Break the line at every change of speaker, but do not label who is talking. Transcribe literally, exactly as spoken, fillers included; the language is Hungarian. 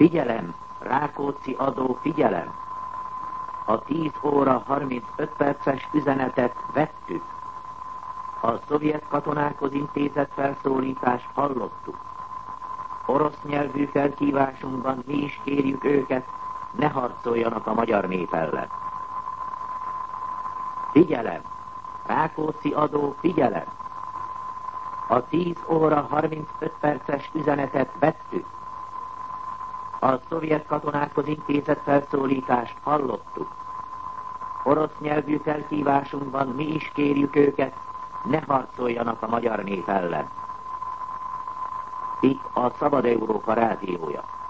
Figyelem, Rákóczi adó, figyelem! A tíz óra harmincöt perces üzenetet vettük. A szovjet katonákhoz intézett felszólítást hallottuk. Orosz nyelvű felhívásunkban mi is kérjük őket, ne harcoljanak a magyar nép ellen. Figyelem! Rákóczi adó, figyelem! A tíz óra harmincöt perces üzenetet vettük. A szovjet katonákhoz intézett felszólítást hallottuk. Orosz nyelvű felhívásunkban mi is kérjük őket, ne harcoljanak a magyar nép ellen. Itt a Szabad Európa rádiója.